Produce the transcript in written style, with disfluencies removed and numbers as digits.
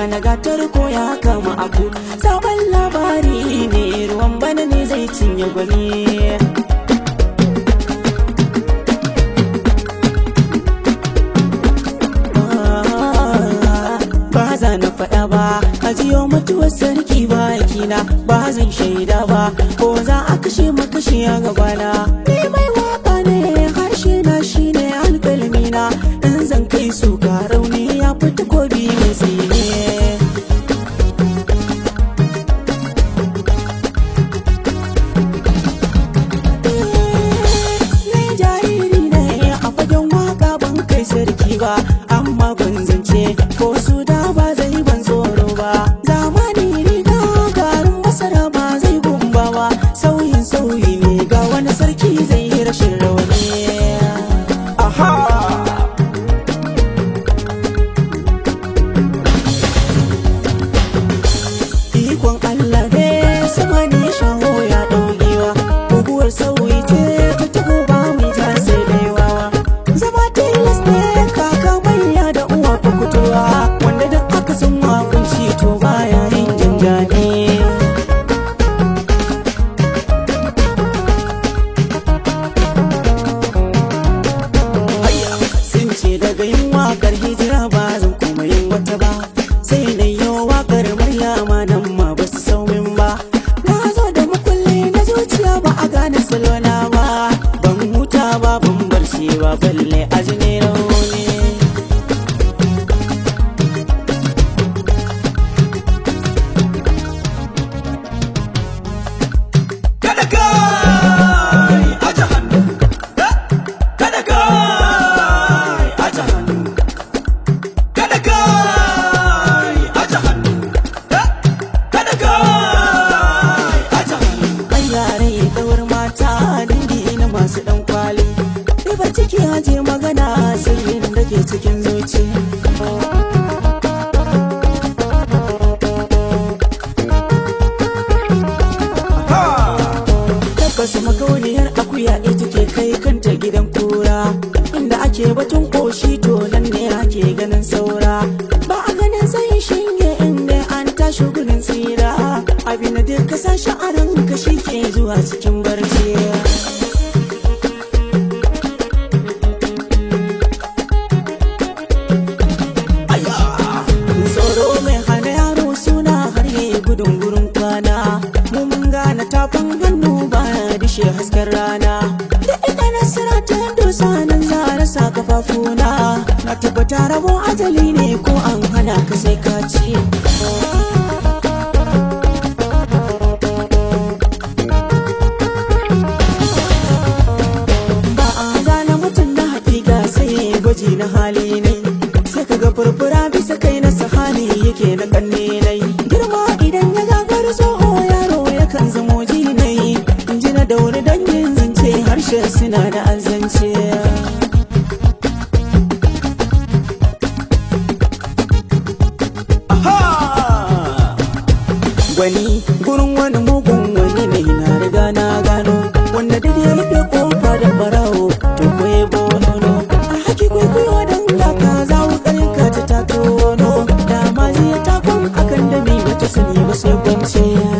gane gatar ko ya kama aku. Sabon labari ne ruwan bana ne zai cinye gwani. Ba za na faɗa ba ajiyo mutuwar sarki ba yakina, ba zan shaida ba ko za a kashe makashi a gabana. Ni mai waka ne harshe na shine alƙalmina, in zan kai su ga rauni ya fi takobi mai tsine. Sarki ba amma ban zance ko su da ba zai ban tsoro ba. Zamani riga garin masara ba zai gumba ba. Sauyi ne ga wani sarki zai yi rashin rawani. Aha! Ikon Allah ne sama ne shaho ya ɗaukewa. Guguwar sauyi ce ta taho ba mai ja sai dai wawa. Zama tilas ne wanda duk aka san makunci to baya yin janjani. Sun ce daga yin wakar hijira ba zan kuma yin wata ba, sai na yi wakar Maryama nan ma ba su saumin ba. Na zo da makulli na zuciya ba a gane salona ba, ban huta ba ban barci ba balle azumi rauni. Masu ɗan kwali riba ciki haje magana sirrin da ke cikin zuci. Tabbas makauniyar akuya ita ke kai kanta gidan kura, inda ake batun koshi to nan ne ake ganin saura. Ba a ganin zai shinge inda an tashi gudun tsira, abin da duka sashi a ranka shi ke zuwa cikin barci. Gudun gurin kwana mun gane tafin hannu baya dishe hasken rana. Da ita nasara ta dosa nan za a rasa kafafuna, na tabbata rabon ajali ne ko an hana ka sai ka ci. Ba a gane mutum na hakika sai gwaji na hali ne, sai ka ga furfura bisa kai na sahani yake na kanne nai. Girma idan ya gagar tsoho yaro yakan zamo jinai, in ji na dauri dangin zance harshe suna da azance. Gwani gurin wani mugun wani ne na riga na gano, wanda duk ya rufe kofa da barawo to kwaye bonono. A haki kwaikwayo don laka za wukarin ka ta tono, da ma zai takon akan da mai bata sani ba sai kwance.